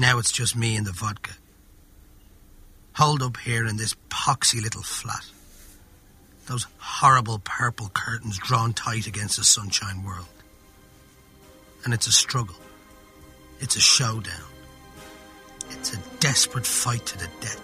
Now it's just me and the vodka. Holed up here in this poxy little flat. Those horrible purple curtains drawn tight against the sunshine world. And it's a struggle. It's a showdown. It's a desperate fight to the death.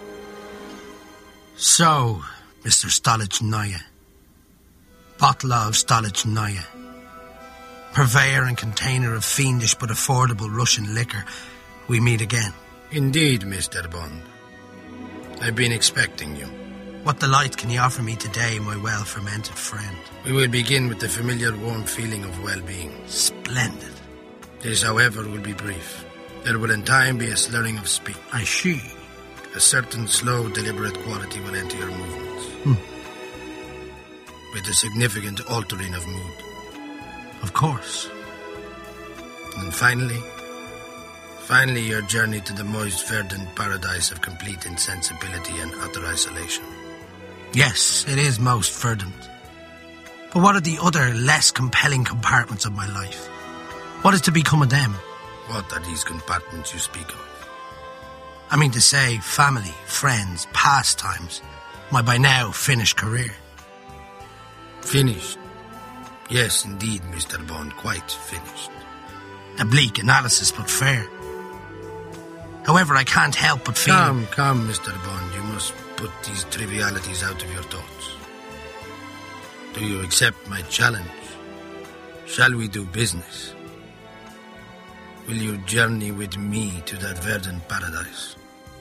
So, Mr. Stolichnaya, bottle of Stolichnaya, purveyor and container of fiendish but affordable Russian liquor, we meet again. Indeed, Mr. Bond. I've been expecting you. What delight can you offer me today, my well-fermented friend? We will begin with the familiar warm feeling of well-being. Splendid. This, however, will be brief. There will in time be a slurring of speech. I see. A certain slow, deliberate quality will enter your movements. With a significant altering of mood. Of course. And finally, your journey to the moist, verdant paradise of complete insensibility and utter isolation. Yes, it is most verdant. But what are the other, less compelling compartments of my life? What is to become of them? What are these compartments you speak of? I mean to say, family, friends, pastimes, my by now finished career. Finished? Yes, indeed, Mr. Bond, quite finished. A bleak analysis, but fair. However, I can't help but feel... Come, Mr. Bond, you must put these trivialities out of your thoughts. Do you accept my challenge? Shall we do business? Will you journey with me to that verdant paradise?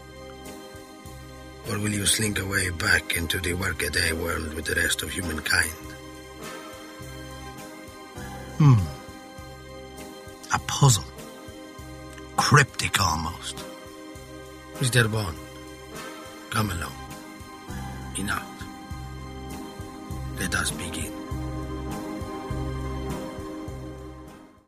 Or will you slink away back into the workaday world with the rest of humankind? A puzzle. Cryptic almost. Mr. Bond, come along. Enough. Let us begin.